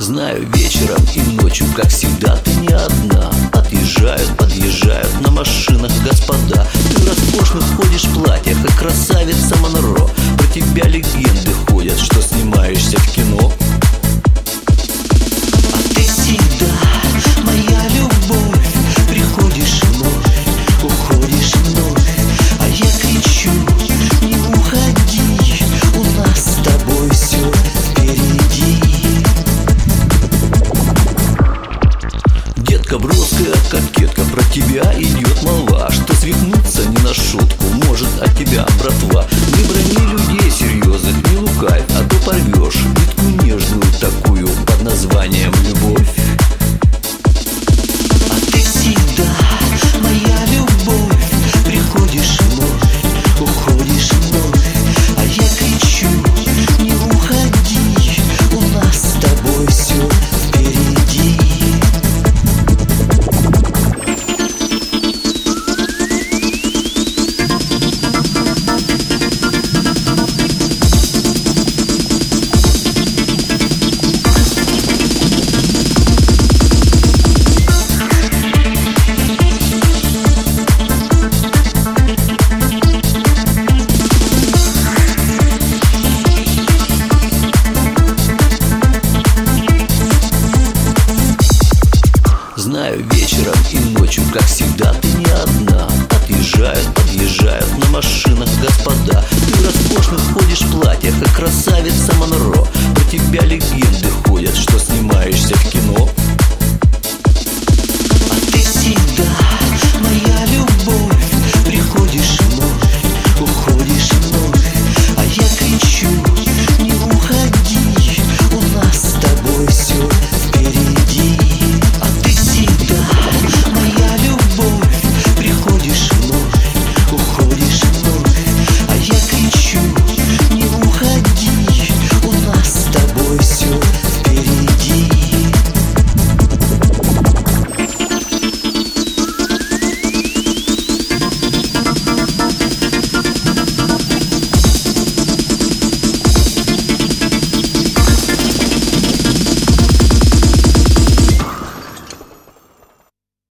Знаю, вечером и ночью, как всегда, ты не одна. Отъезжают, подъезжают на машинах господа. Ты в роскошных ходишь в платьях, как красавица Монро. Про тебя легенды ходят, что снимаешься в кино. А ты всегда моя любовь. Приходишь вновь, уходишь вновь, а я кричу: не уходи, у нас с тобой все впереди. Детка броская, кокетка, про тебя идет молва, что свихнуться не на шутку может от тебя братва. Не брони людей серьезных, не лукавь, а то порвешь нитку нежную такую под названием любовь. А ты всегда моя любовь. Приходишь вновь, уходишь вновь, а я кричу: не уходи, у нас с тобой все впереди. Знаю, вечером и ночью, как всегда, ты не одна. Отъезжают, подъезжают на машинах господа. Ты в роскошных ходишь в платьях, как красавица Монро. Про тебя